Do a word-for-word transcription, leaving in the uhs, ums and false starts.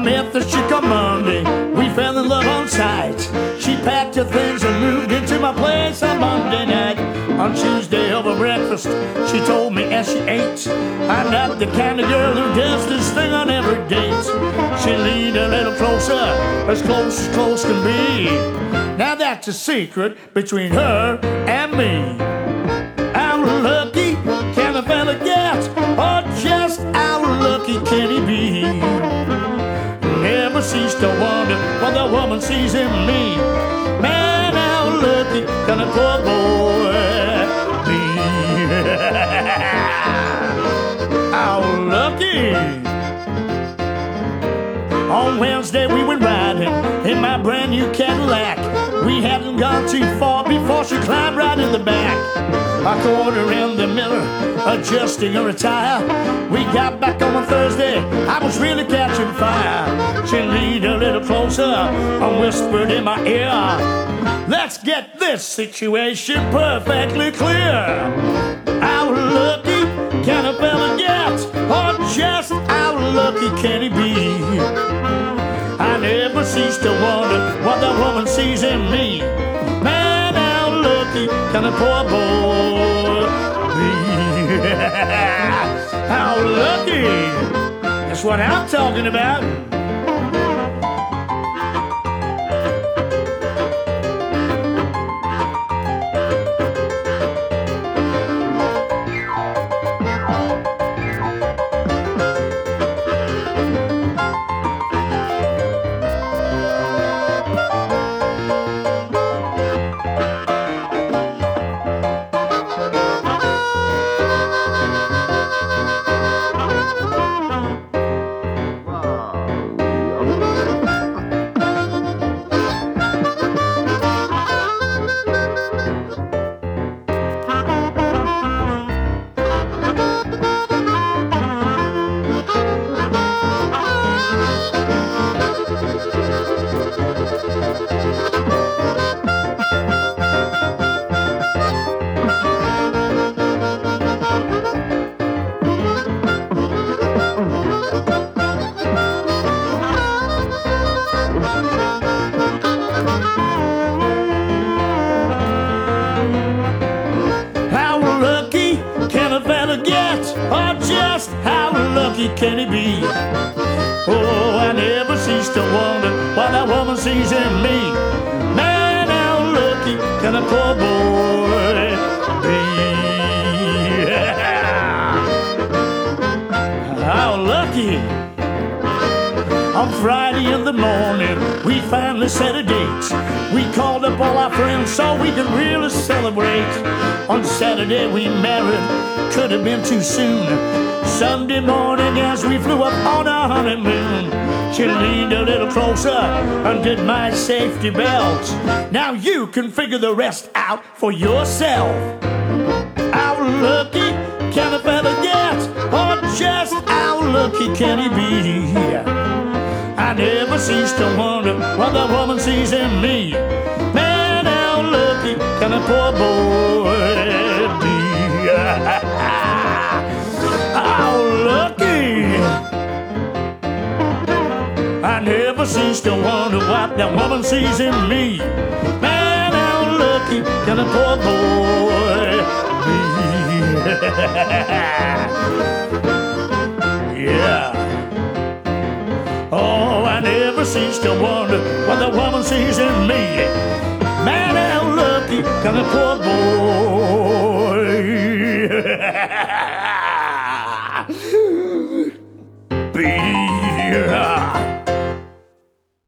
met the chick on Monday, we fell in love on sight. She packed her things and moved into my place on Monday night. On Tuesday over breakfast, she told me as she ate, I'm not the kind of girl who does this thing on every date. She leaned a little closer, as close as close can be. Now that's a secret between her and me. How lucky can a fella get, or just how lucky can he be? Never cease to wonder what the woman sees in me. Man, how lucky can a poor boy be? How lucky. On Wednesday we went riding in my brand new Cadillac. We hadn't gone too far before she climbed right in the back. I caught her in the mirror, adjusting her attire. We got back on a Thursday, I was really catching fire. She leaned a little closer and whispered in my ear, let's get this situation perfectly clear. How lucky can a fella get, or just how lucky can he be? I never cease to wonder what that woman sees in me. Man, how lucky can a poor boy be? How lucky. That's what I'm talking about. Or just how lucky can he be? Oh, I never cease to wonder what that woman sees in me. Man, how lucky can a poor boy be? How lucky. On Friday in the morning, we finally set a date. We called up all our friends so we could really celebrate. On Saturday we married, could have been too soon. Sunday morning as we flew up on our honeymoon, she leaned a little closer, undid my safety belt. Now you can figure the rest out for yourself. How lucky can a fella get, or just how lucky can he be? I never cease to wonder what the woman sees in me. Man, how lucky can a poor boy be? How lucky. I never cease to wonder what that woman sees in me. Man, how lucky can a poor boy be? Yeah. Oh, I never cease to wonder what the woman sees in me. Man, how lucky can a poor boy